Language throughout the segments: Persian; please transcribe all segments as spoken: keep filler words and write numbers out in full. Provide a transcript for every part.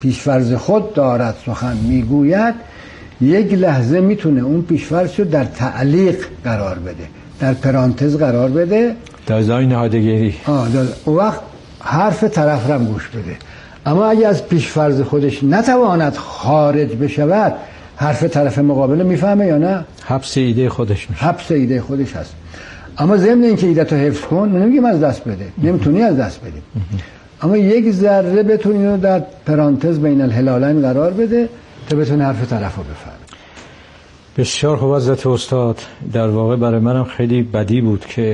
پیشفرض خود دارد سخن میگوید، یک لحظه میتونه اون پیشفرض رو در تعلیق قرار بده، در پرانتز قرار بده، دازای نهادگیری. آه اون وقت حرف طرف رو گوش بده. اما اگه از پیشفرض خودش نتواند خارج بشود، حرف طرف مقابل میفهمه یا نه؟ حبس ایده خودش میشه. حبس ایده خودش هست. اما ضمن اینکه ایده‌تو حفظ کن، نمیگیم از دست بده، نمیتونی از دست بدی، اما یک ذره بتونی اینو در پرانتز بین الهلالین قرار بده تا بتونی حرف طرف رو بفهمی. بسیار خوب حضرت استاد. در واقع برای منم خیلی بدی بود که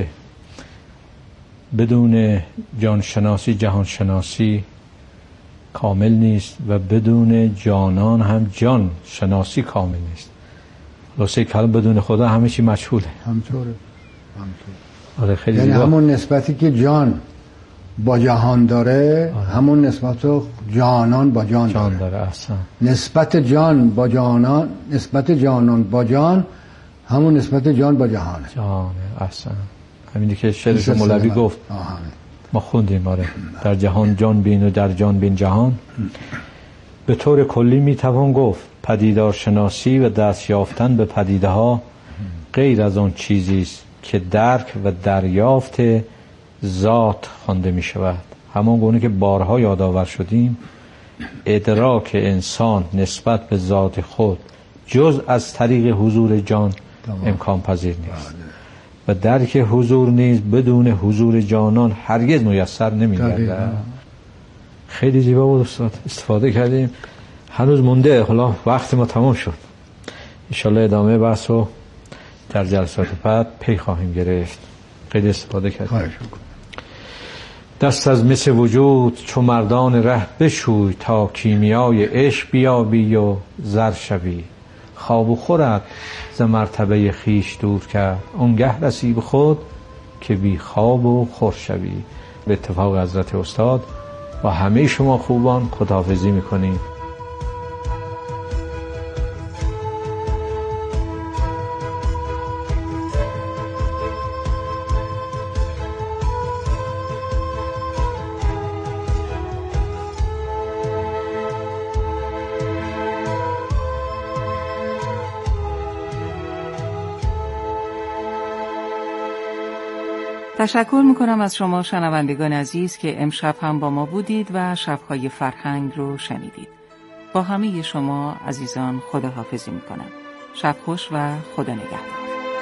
بدون جانشناسی جهانشناسی کامل نیست و بدون جانان هم جان شناسی کامل نیست. واسه کلام بدون خدا همه چی مجهوله. همطوره. همطوره. آره خیلی یعنی زیبا. همون نسبتی که جان با جهان داره، آره. همون نسبت رو جانان با جان, جان داره. داره اصلا. نسبت جان با جانان، نسبت جانان با جان همون نسبت جان با جهانه. جانه اصلا. همینی که شعرش مولوی گفت. آه ما خوندیم آره. در جهان جان بین و در جان بین جهان. به طور کلی میتوان گفت پدیدار شناسی و دست یافتن به پدیده ها غیر از آن چیزی است که درک و دریافت ذات خوانده می شود. همان گونه که بارها یادآور شدیم، ادراک انسان نسبت به ذات خود جز از طریق حضور جان امکان پذیر نیست و درک حضور نیز بدون حضور جانان هرگز میسر نمی‌گردد. خیلی زیبا بود استاد، استفاده کردیم. هنوز مونده، حالا وقت ما تمام شد. انشالله ادامه بحث رو در جلسات بعد پی خواهیم گرفت. خیلی استفاده کردیم. دست از مس وجود چو مردان ره بشوی، تا کیمیای عشق بیابی و زر شوی. خواب و خورد ز مرتبه خیش دور کرد، اونگه رسی به خود که بی خواب و خور شوی. به اتفاق حضرت استاد با همه شما خوبان خداحافظی میکنیم. تشکر میکنم از شما شنوندگان عزیز که امشب هم با ما بودید و شبهای فرهنگ رو شنیدید. با همه شما عزیزان خداحافظی میکنم. شب خوش و خدا نگهدار.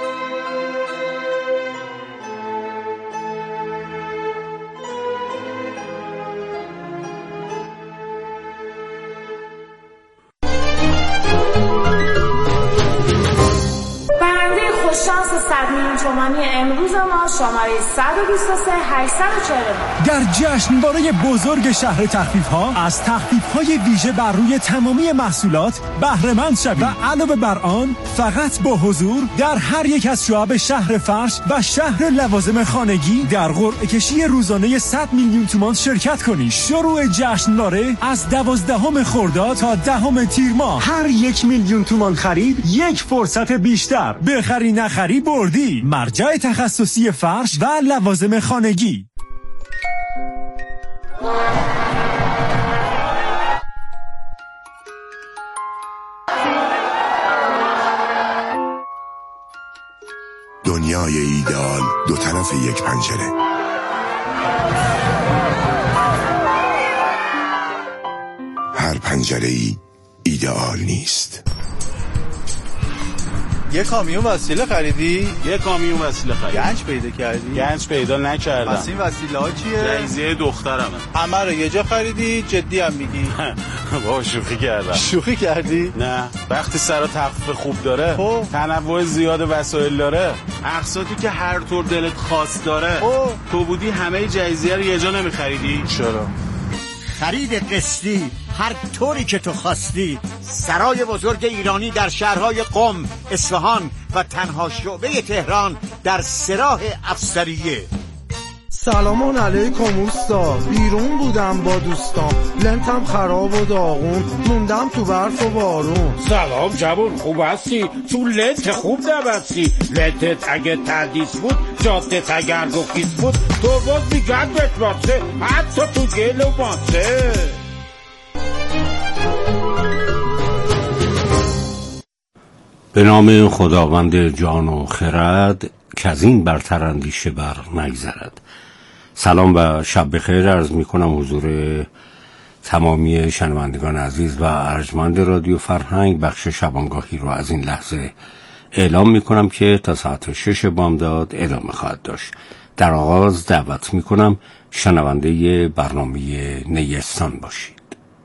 شانس صد میلیون تومانی امروز ما شماره صد و بیست و سه هشتصد و چهل و نه. در جشنواره بزرگ شهر تخفیف‌ها از تخفیف‌های ویژه بر روی تمامی محصولات بهره مند شوید و علاوه بر آن فقط با حضور در هر یک از شعب شهر فرش و شهر لوازم خانگی در قرعه کشی روزانه صد میلیون تومان شرکت کنید. شروع جشنواره از دوازدهم خرداد تا دهم تیر ماه. هر یک میلیون تومان خرید یک فرصت بیشتر. بخری نخری بردی. مرجع تخصصی فرش و لوازم خانگی. دنیای ایدئال دو طرف یک پنجره. هر پنجره ای ایدئال نیست. یه کامیون وسیله خریدی؟ یه کامیون وسیله خریدی. گنج پیدا کردی؟ گنج پیدا نکردم. پس این وسیله ها چیه؟ جایزه دخترمه. همه رو یه جا خریدی؟ جدی هم میگی؟ با شوخی کردم. شوخی کردی؟ نه، وقتی سر تخفیف خوب داره، خب تنوع زیاد وسایل داره، اقساطی که هر طور دلت خواست داره، خب تو بودی همه جایزه رو یه جا نمیخریدی؟ چرا؟ خرید قسطی هر طوری که تو خواستی. سرای بزرگ ایرانی در شهرهای قم، اصفهان و تنها شعبه تهران در سراح افسریه. سلام علیکم اوستا، بیرون بودم با دوستام، لنتم خراب و داغون، موندم تو برف و بارون. سلام جوون، خوب هستی؟ تو لنت خوب نبستی. لنتت اگه تردیس بود، جادت اگر گفیس بود، تو باز بیگرد بتراسه، حتی تو گل و ماسه. به نام خداوند جان و خرد که از این برتر اندیشه بر نگذرد. سلام و شب بخیر عرض می کنم حضور تمامی شنوندگان عزیز و ارجمند رادیو فرهنگ. بخش شبانگاهی رو از این لحظه اعلام می کنم که تا ساعت شش بامداد ادامه خواهد داشت. در آغاز دعوت می کنم شنونده برنامه نیستان باشید.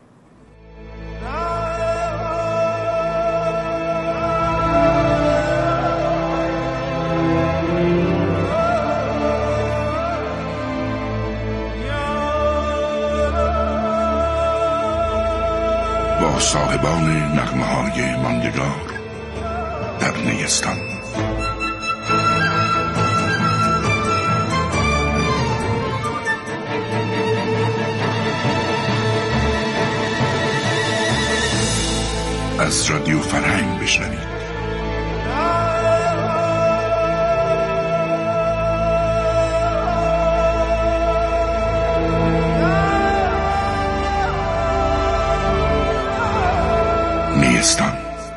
با صاحبان نغمه های ماندگار در نیستان. از رادیو فرهنگ بشنوید. نیستان.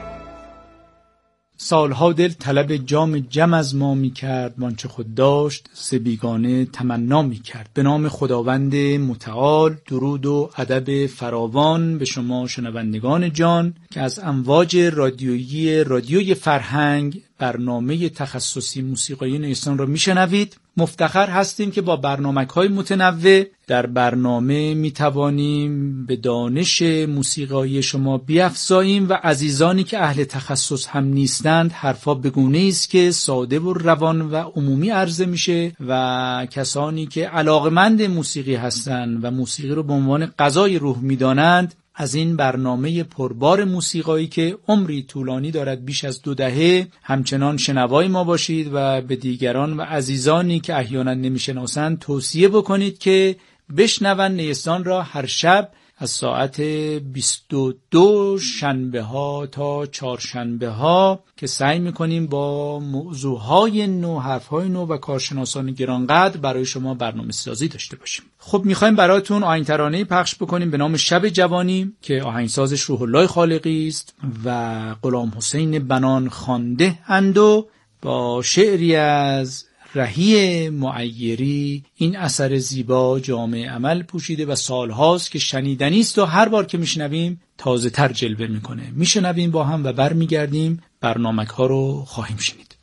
سالها دل طلب جام جم از ما می کرد، وانچه خود داشت ز بیگانه تمنا می کرد. به نام خداوند متعال درود و ادب فراوان به شما شنوندگان جان که از امواج رادیویی رادیوی فرهنگ برنامه تخصصی موسیقی نیستان را میشنوید. مفتخر هستیم که با برنامه‌های متنوع در برنامه میتوانیم به دانش موسیقایی شما بیفزاییم و عزیزانی که اهل تخصص هم نیستند حرفا به گونه‌ای است که ساده و روان و عمومی عرضه میشه و کسانی که علاقمند موسیقی هستند و موسیقی رو به عنوان غذای روح میدانند از این برنامه پربار موسیقایی که عمری طولانی دارد بیش از دو دهه همچنان شنوای ما باشید و به دیگران و عزیزانی که احیانا نمیشناسند توصیه بکنید که بشنوند نیستان را هر شب از ساعت بیست و دو شنبه ها تا چهارشنبه ها که سعی میکنیم با موضوعهای نو، حرفهای نو و کارشناسان گرانقدر برای شما برنامه سازی داشته باشیم. خب میخوایم براتون آهنگ ترانه‌ای پخش بکنیم به نام شب جوانی که آهنگسازش روح الله خالقی است و غلام حسین بنان خوانده اند و با شعری از رهی معیری این اثر زیبا جامه عمل پوشیده و سالهاست که شنیدنی است و هر بار که میشنویم تازه تر جلوه میکنه. میشنویم با هم و برمیگردیم برنامه ها رو خواهیم شنید.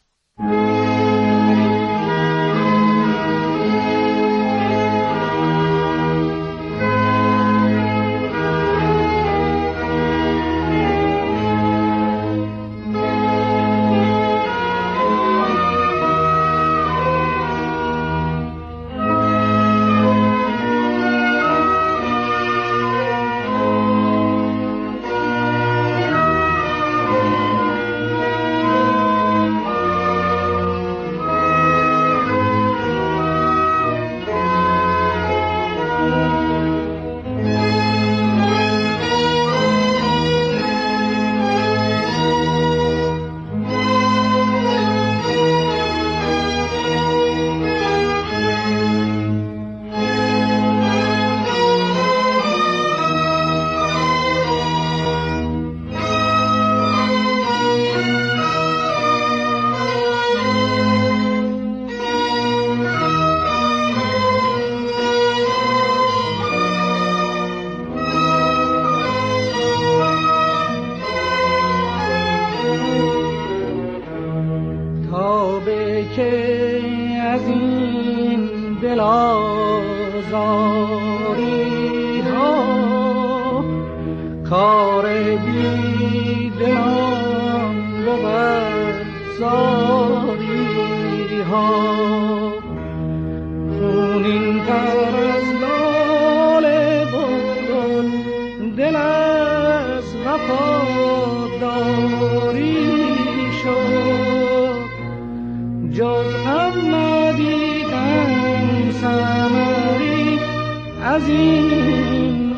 از این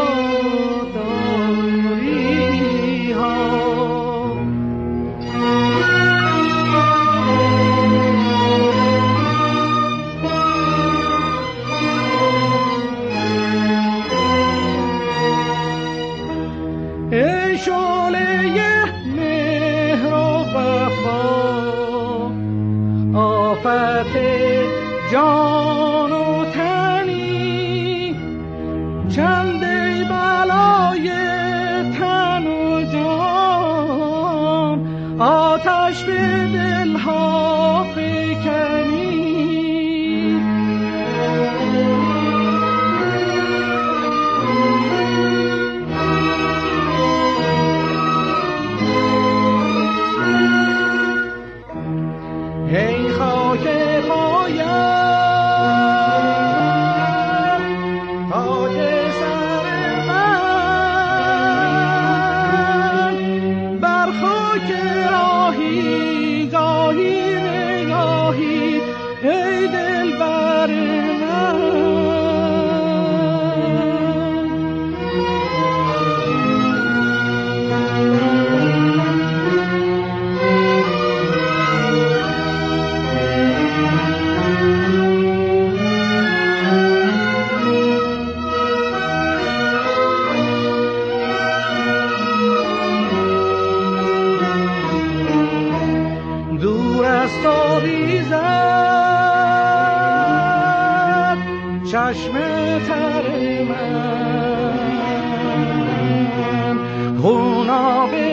وفاداری ها. ای شعله مهراب هوا آفت جان و تنی چند ای بلای تن و جان آتش به دلها فکنی ای خاک پایم خاک سر من بر خاک راهی گاهی نگاهی ای دلبر من چشم تر من خونابه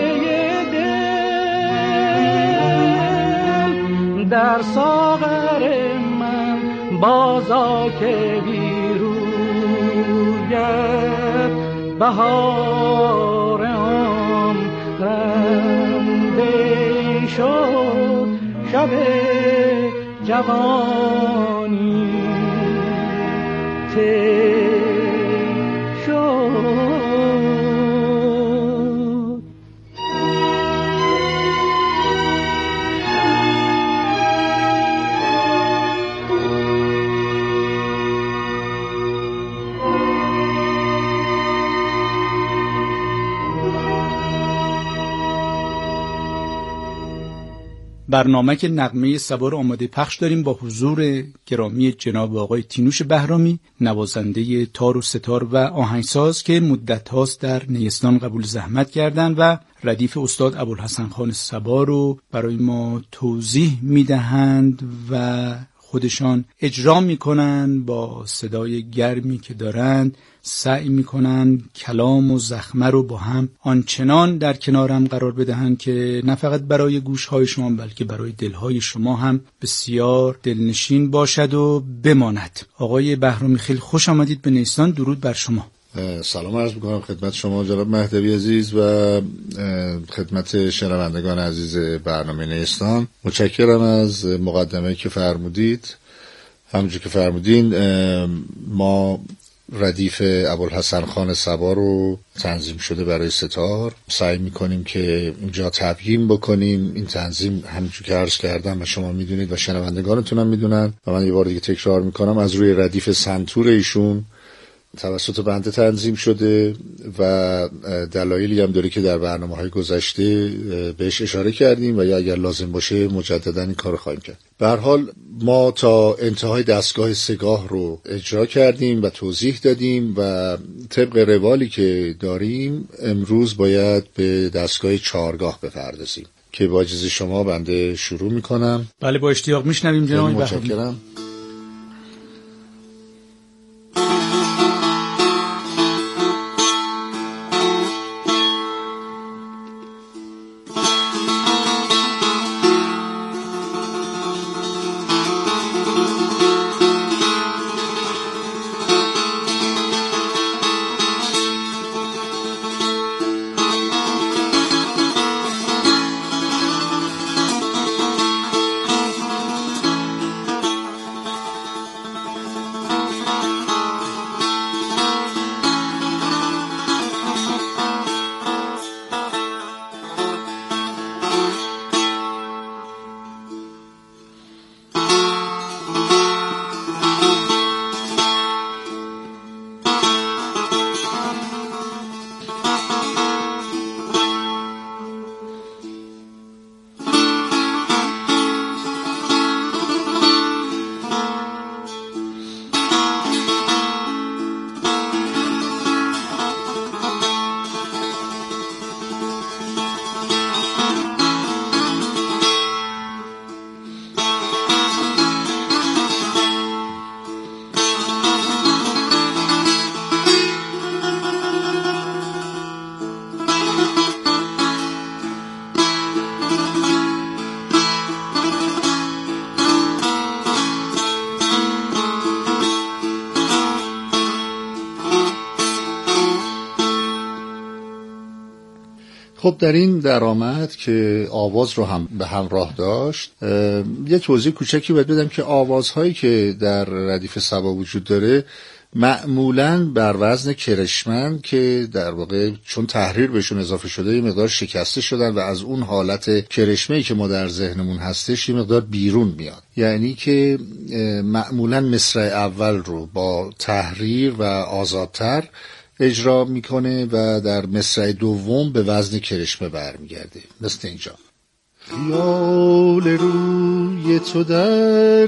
دل در ساغر من بازا که بیروید بهار عمرنده شد شب جوانی برنامه که نغمه صبا رو آماده پخش داریم با حضور گرامی جناب آقای تینوش بهرامی، نوازنده تار و ستار و آهنگساز که مدت هاست در نیستان قبول زحمت کردن و ردیف استاد ابوالحسن خان صبا رو برای ما توضیح میدهند و خودشان اجرا میکنن. با صدای گرمی که دارند سعی میکنن کلام و زخمه رو با هم آنچنان در کنارم قرار بدهند که نه فقط برای گوشهای شما بلکه برای دلهای شما هم بسیار دلنشین باشد و بماند. آقای بهرامی خیلی خوش آمدید به نیستان. درود بر شما. سلام عرض میکنم خدمت شما جناب مهدوی عزیز و خدمت شنوندگان عزیز برنامه نیستان. متشکرم از مقدمه که فرمودید. همونجور که فرمودین ما ردیف ابوالحسن خان صبا رو تنظیم شده برای ستار سعی میکنیم که اینجا تبیین بکنیم. این تنظیم همونجور که عرض کردم و شما میدونید و شنوندگانتون هم میدونن و من یه بار دیگه تکرار میکنم، از روی ردیف سنتور ایشون توسط بنده تنظیم شده و دلایلی هم داره که در برنامه‌های گذشته بهش اشاره کردیم و یا اگر لازم باشه مجددا این کارو خواهیم کرد. به هر حال ما تا انتهای دستگاه سگاه رو اجرا کردیم و توضیح دادیم و طبق روالی که داریم امروز باید به دستگاه چهارگاه بپردازیم که با اجازه شما بنده شروع میکنم. بله با اشتیاق میشنویم جناب. متشکرم. خب در این درآمد که آواز رو هم به همراه داشت، یه توضیح کوچکی باید بدم که آوازهایی که در ردیف صبا وجود داره معمولاً بر وزن کرشمن که در واقع چون تحریر بهشون اضافه شده یه مقدار شکسته شدن و از اون حالت کرشمه‌ای که ما در ذهنمون هستش یه مقدار بیرون میاد. یعنی که معمولاً مصرع اول رو با تحریر و آزادتر اجرا میکنه و در مصرع دوم به وزن کرشمه برمیگرده، مثل اینجا. خیال روی تو در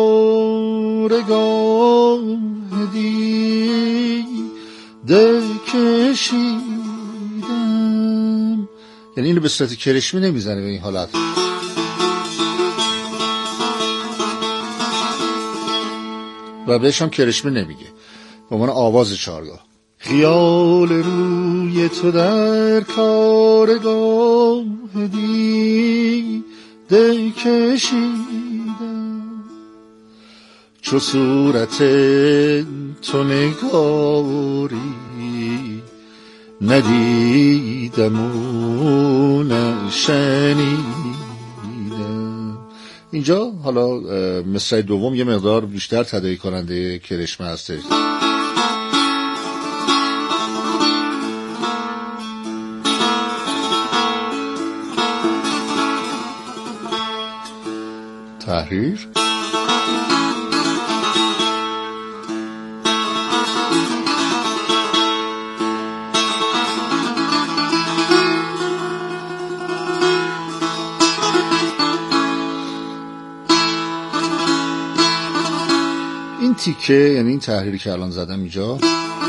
کارگاه دیده کشیدم، یعنی اینو به صورت کرشمه نمیزنه به این حالت، و بهش هم کرشمه نمیگه، به عنوان آواز چهارگاه. خیال روی تو در کارگاه دیده کشیدم، چو صورت تو نگاری ندیدم و نشنیدم. اینجا حالا مصرع دوم یه مقدار بیشتر تداعی کننده کرشمه هستش. تحریر. این تیکه یعنی این تحریری که الان زدم اینجا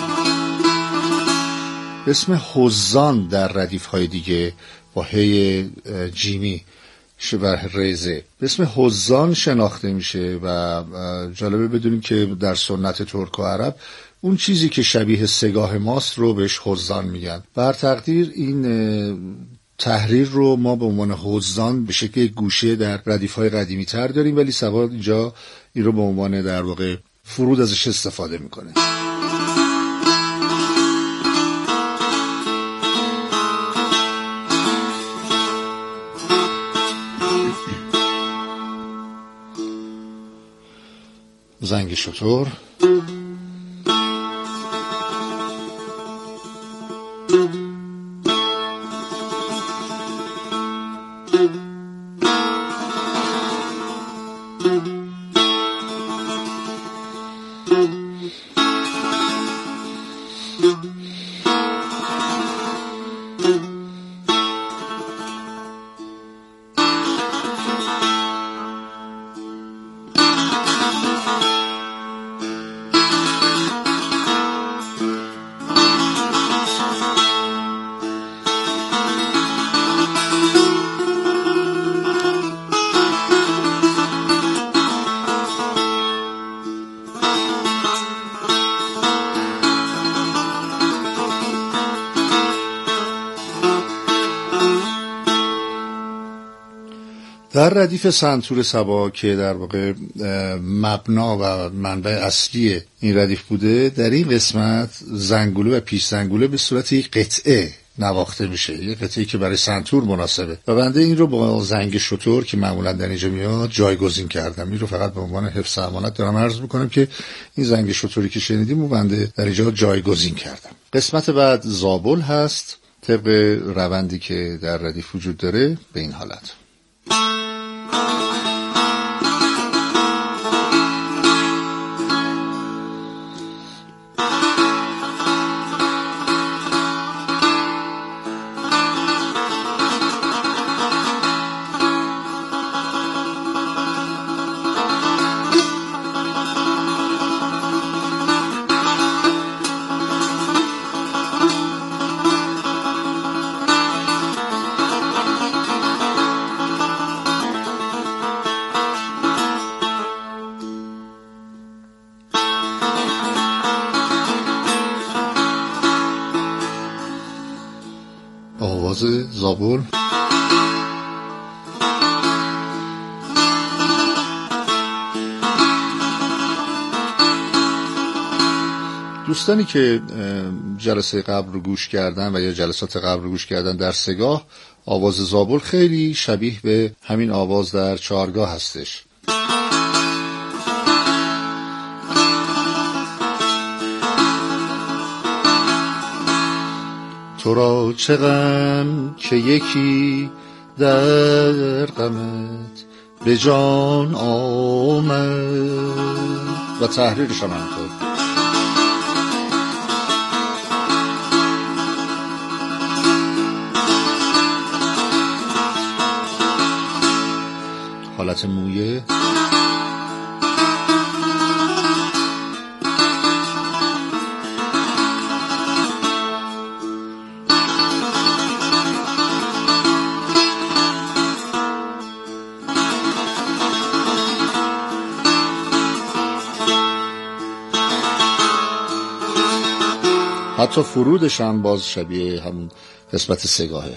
اسم حزان در ردیف های دیگه با هی جیمی شبه ریزه به اسم حزان شناخته میشه و جالبه بدونیم که در سنت ترک و عرب اون چیزی که شبیه سگاه ماست رو بهش حزان میگن. بر تقدیر این تحریر رو ما به عنوان حزان به شکل گوشه در ردیف‌های قدیمی تر داریم، ولی سواد اینجا این رو به عنوان در واقع فرود ازش استفاده میکنه. زنگ شتر. در ردیف سنتور صبا که در واقع مبنا و منبع اصلی این ردیف بوده، در این قسمت زنگوله و پیش زنگوله به صورت یک قطعه نواخته میشه، یک قطعه‌ای که برای سنتور مناسبه و بنده این رو با زنگ شتر که معمولا در اینجا میاد جایگزین کردم. این رو فقط به عنوان حفظ امانت دارم عرض میکنم که این زنگ شتری که شنیدیم و بنده در اینجا جایگزین کردم. قسمت بعد زابل هست، طبق روندی که در ردیف وجود داره به این حالت. آواز زابل. دوستانی که جلسه قبل رو گوش کردن و یا جلسات قبل رو گوش کردن در سگاه، آواز زابل خیلی شبیه به همین آواز در چهارگاه هستش. تو را چه غم که یکی در غمت به جان آمد و تحریرش هم همطور. حالت مویه حتی فرودش هم باز شبیه همون قسمت سگاهه.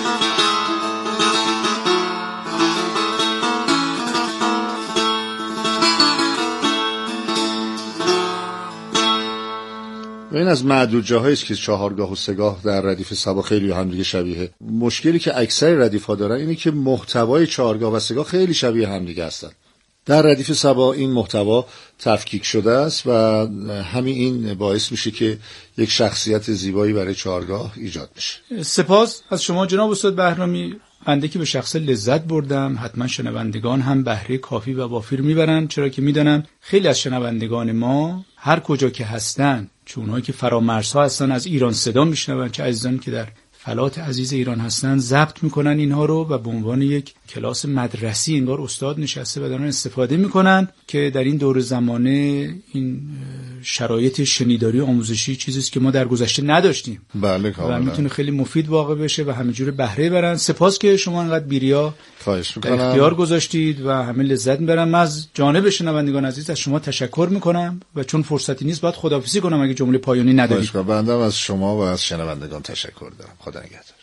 این از معدود جاهایی است که چهارگاه و سگاه در ردیف صبا خیلی هم دیگه شبیه. مشکلی که اکثر ردیف ها دارن اینه که محتوای چهارگاه و سگاه خیلی شبیه هم دیگه هستن. در ردیف صبا این محتوا تفکیک شده است و همین این باعث میشه که یک شخصیت زیبایی برای چهارگاه ایجاد بشه. سپاس از شما جناب استاد بهرامی. بنده که به شخص لذت بردم، حتما شنوندگان هم بهره کافی و وافی میبرن، چرا که میدونم خیلی از شنوندگان ما هر کجا که هستن، چه اونهایی که فرامرزها هستن از ایران صدا میشنون، چه عزیزان که در فلات عزیز ایران هستن ضبط میکنن اینها رو و به عنوان یک کلاس مدرسی انگار استاد نشسته و دارن استفاده میکنن که در این دور زمانه این شرایط شنیداری و آموزشی چیزی است که ما در گذشته نداشتیم. بله کاملا. و میتونه خیلی مفید واقع بشه و همینجوری بهره برن. سپاس که شما انقدر بیریا خواهش میکنم اختیار گذاشتید و همه لذت میبرن. من از جانب شنوندگان عزیز از شما تشکر میکنم و چون فرصتی نیست باید خداحافظی کنم اگه جمله پایانی ندارید. خواهش میکنم. بنده از شما و از شنوندگان تشکر دارم. خدا نگهدار.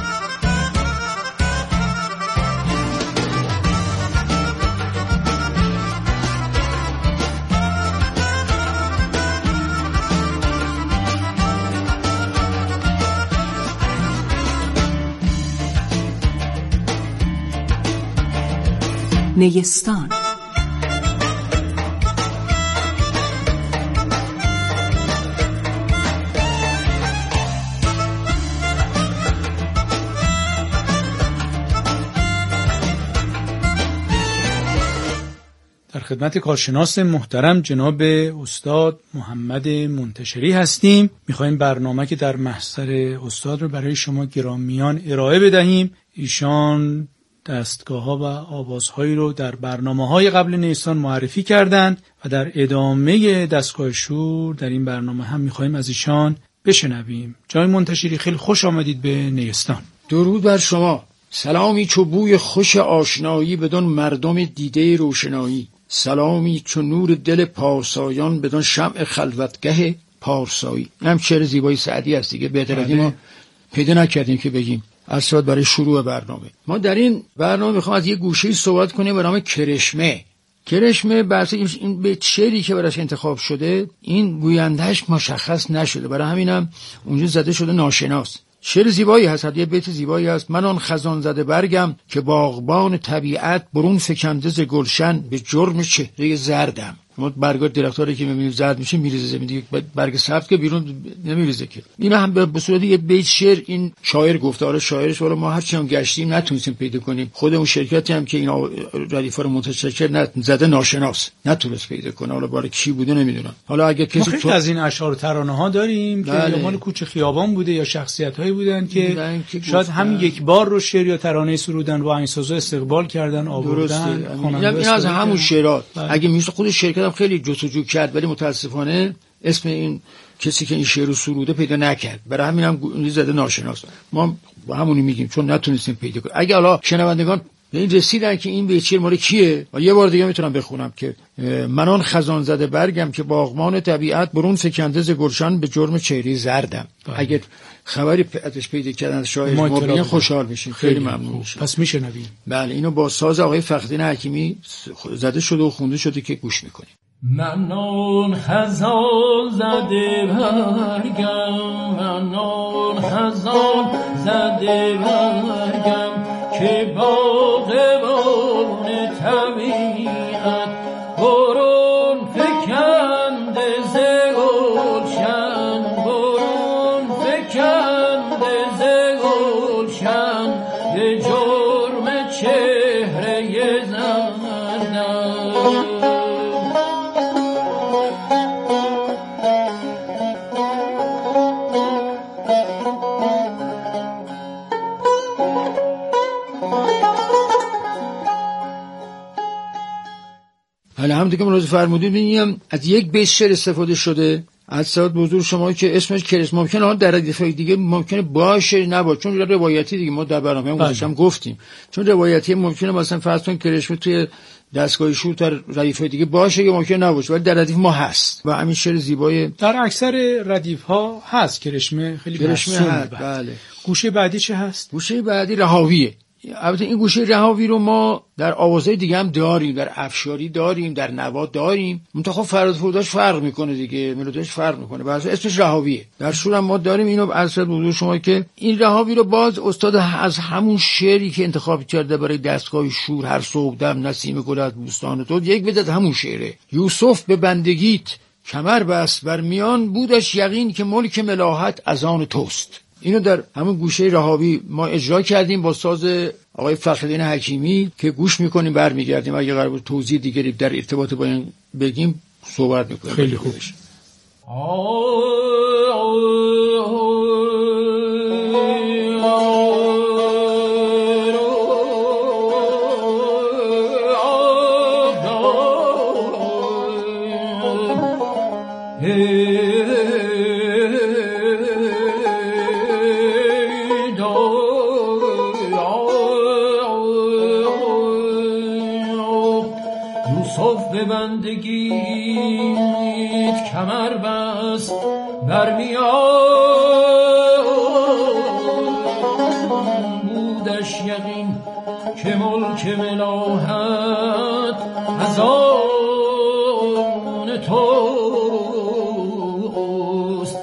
نیستان. در خدمت کارشناس محترم جناب استاد محمد منتشری هستیم. میخوایم برنامه که در محضر استاد رو برای شما گرامیان ارائه بدهیم. ایشان دستگاه‌ها و آوازهایی رو در برنامه‌های قبل نیستان معرفی کردند و در ادامه دستگاه شور در این برنامه هم می‌خوایم از ایشان بشنویم. جای منتشری خیلی خوش آمدید به نیستان. درود بر شما. سلامی چو بوی خوش آشنایی بدون مردم دیده روشنایی. سلامی چو نور دل پارسایان بدون شمع خلوتگه پارسایی. هم شعر زیبای سعدی است دیگه، بهتر از این ما پیدا نکردیم که بگیم. از برای شروع برنامه ما در این برنامه میخوام از یه گوشه‌ای صحبت کنیم به نام کرشمه. کرشمه بحث این به شعری که براش انتخاب شده این گویندهش مشخص نشده، برای همینم اونجا زده شده ناشناس. شعر زیبایی هست، یه بیت زیبایی هست: من آن خزان زده برگم که باغبان طبیعت برون فکنده ز گلشن به جرم چهره زردم. ما برگ درختاری که می‌بینیم زرد میشه میریزه زمین دیگه، برگ سبز که بیرون نمیریزه که. این هم به صورت یه بیت شعر این شاعر گفته. آره شاعرش ولی ما هر چند گشتیم نتونستیم پیدا کنیم. خود اون شرکتی هم که اینا ردیفا رو منتشر کرد زده ناشناس، نتونست پیدا کنه. حالا برای کی بوده نمیدونم. حالا اگه کسی تو از این اشعار ترانه‌ها داریم که یا مال کوچه خیابان بوده یا شخصیت‌هایی بودن که شاید هم یک بار رو شعر یا ترانه سرودن و آهنگسازا استقبال کردن آوردن. این از همون شعرات. اگه میشه خود شرکت هم خیلی جستجو کرد ولی متاسفانه اسم این کسی که این شعر رو سروده پیدا نکرد، برای همین هم زده ناشناس. ما با همونی میگیم چون نتونستیم پیدا کنیم. اگه حالا شنوندگان به این رسیدن که این بیت شعر مال کیه، یه بار دیگه میتونم بخونم که من آن خزان زده برگم که باغبان طبیعت برون فکنده ز گلشن به جرم چهره زردم. اگه خبری ازش پیدا کردن شاعر ما ببین خوشحال میشیم، خیلی ممنون میشیم. پس میشنویم. بله اینو با ساز آقای فخرالدین حکیمی زده شده و خونده شده که گوش میکنیم. من آن خزان زده برگم، من آن خزان زده برگم که باغبان طبیعت برون فکنده ز گلشن، برون فکنده ز گلشن به جرم چهره زردم. حالا همونطور که ملاحظه فرمودید میگم از یک بیت شعر استفاده شده از سعادت بزرگ شما که اسمش کرس. ممکنه در ردیف‌های دیگه ممکنه باشه نباشه، چون روایتی دیگه ما در برنامه هم گذاشتم گفتیم، چون روایتی ممکنه مثلا فرض کن کرشمه توی دستگاه شور در ردیف‌های دیگه باشه یا ممکنه نباشه، ولی در ردیف ما هست و همین شعر زیبای در اکثر ردیف‌ها هست. کرشمه خیلی کرشمه هست. بله. گوشه بعدی چه هست؟ گوشه بعدی رهاویه. البته این گوشه رهاوی رو ما در آوازهای دیگه هم داریم، در افشاری داریم، در نوا داریم، منتها خب فراد فروداش فرق میکنه دیگه، ملودیش فرق میکنه، واسه اسمش رهاویه. در شور هم ما داریم. اینو عرض بزرگ شما که این رهاوی رو باز استاد از همون شعری که انتخاب کرده برای دستگاه شور، هر صبحدم نسیم گل از بوستان تو، یک بدت همون شعره. یوسف به بندگیت کمر بست، بر میان بودش یقین که ملک ملاحت از آن توست. اینو در همون گوشه رهاوی ما اجرا کردیم با ساز آقای فخرالدین حکیمی که گوش میکنیم برمیگردیم. اگه قرار بود توضیح دیگری در ارتباط با این بگیم صحبت میکنیم. خیلی خوب. بندگیت کمر بست بر میان بودش یقین که ملک ملاحت از آن توست.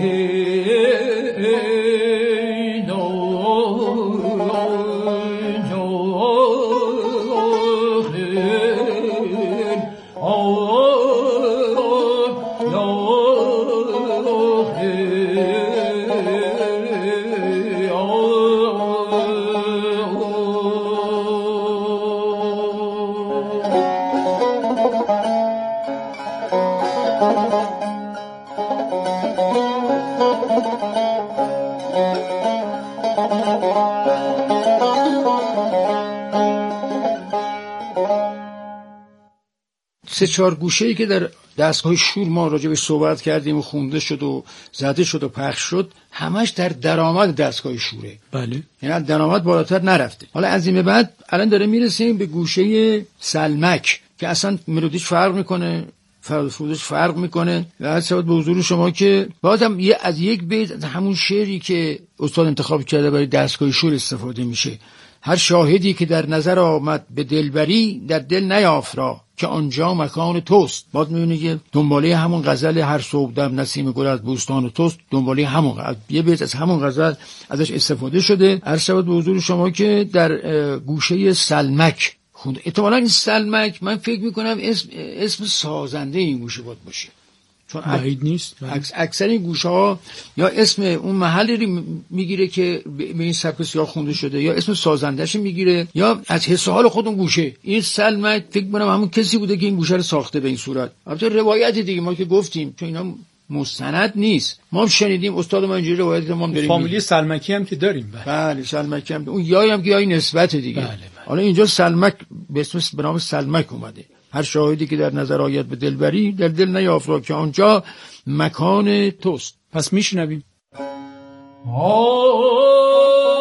سه چهار گوشه‌ای که در دستگاه شور ما راجع به صحبت کردیم و خونده شد و زده شد و پخش شد، همش در درآمد دستگاه شوره. بله. یعنی درآمد بالاتر نرفته. حالا از این به بعد الان داره میرسیم به گوشه سلمک که اصلا ملودیش فرق میکنه، فرد فرودش فرق میکنه و از سبب به حضور شما که بازم یه از یک بیت از همون شعری که استاد انتخاب کرده برای دستگاه شور استفاده میشه. هر شاهدی که در نظر آمد به دلبری، در دل نیافت را که آنجا مکان توست. باز میبینی که دنباله همون غزل هر صبحدم نسیم گل از بوستان توست، دنباله همون غزل، یه بیت از همون غزل ازش استفاده شده. عرض شود به حضور شما که در گوشه سلمک خونده. احتمالاً این سلمک من فکر میکنم اسم اسم سازنده این گوشه باید باشه، چون بعید نیست. اکس اکثر این گوشه ها یا اسم اون محلی رو میگیره که به این سبک سیاه خونده شده، یا اسم سازندش میگیره، یا از حس حال خود اون گوشه. این سلمک فکر کنم همون کسی بوده که این گوشه رو ساخته به این صورت. البته روایت دیگه ما که گفتیم چون اینا مستند نیست، ما هم شنیدیم، استاد ما اینجوری روایت ما داریم. فامیلی سلمکی هم که داریم. بله, بله سلمکی هم، اون یای هم که یای نسبت دیگه. بله بله. حالا اینجا سلمک به اسم به نام سلمک اومده. هر شاهدی که در نظر آید به دلبری، در دل نیافت را که آنجا مکان توست. پس میشنویم. آه